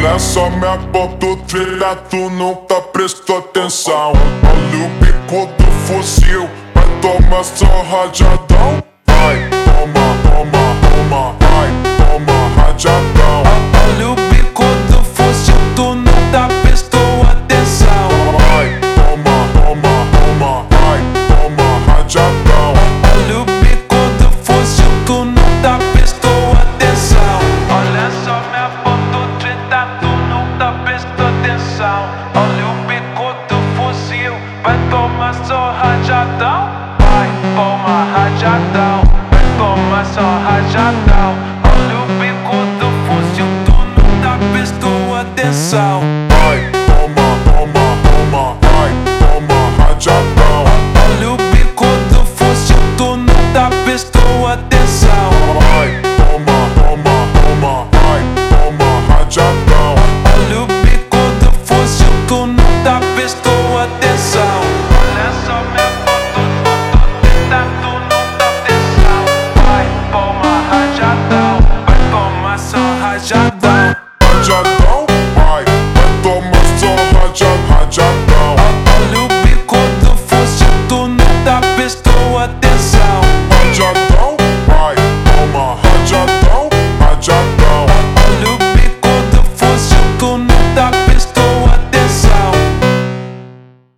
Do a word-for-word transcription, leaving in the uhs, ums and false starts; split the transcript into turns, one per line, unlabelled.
Olha só minha ponto trilha, tu não tá prestando atenção. Olha o bico do fuzil, vai tomar só rajadão. Vai, toma, toma, toma, vai, toma rajadão.
Olha o bico do fuzil, tu não tá prestando atenção.
Vai, toma, toma, toma, vai, toma rajadão.
Olha o bico do fuzil, tu não tá prestando atenção. Olha só minha ponto trinta, tu não tá prestando atenção. Olha o bico do fuzil, vai tomar só rajadão. Vai, toma rajadão, vai tomar só rajadão. Olha o bico do fuzil, tu não tá prestando atenção.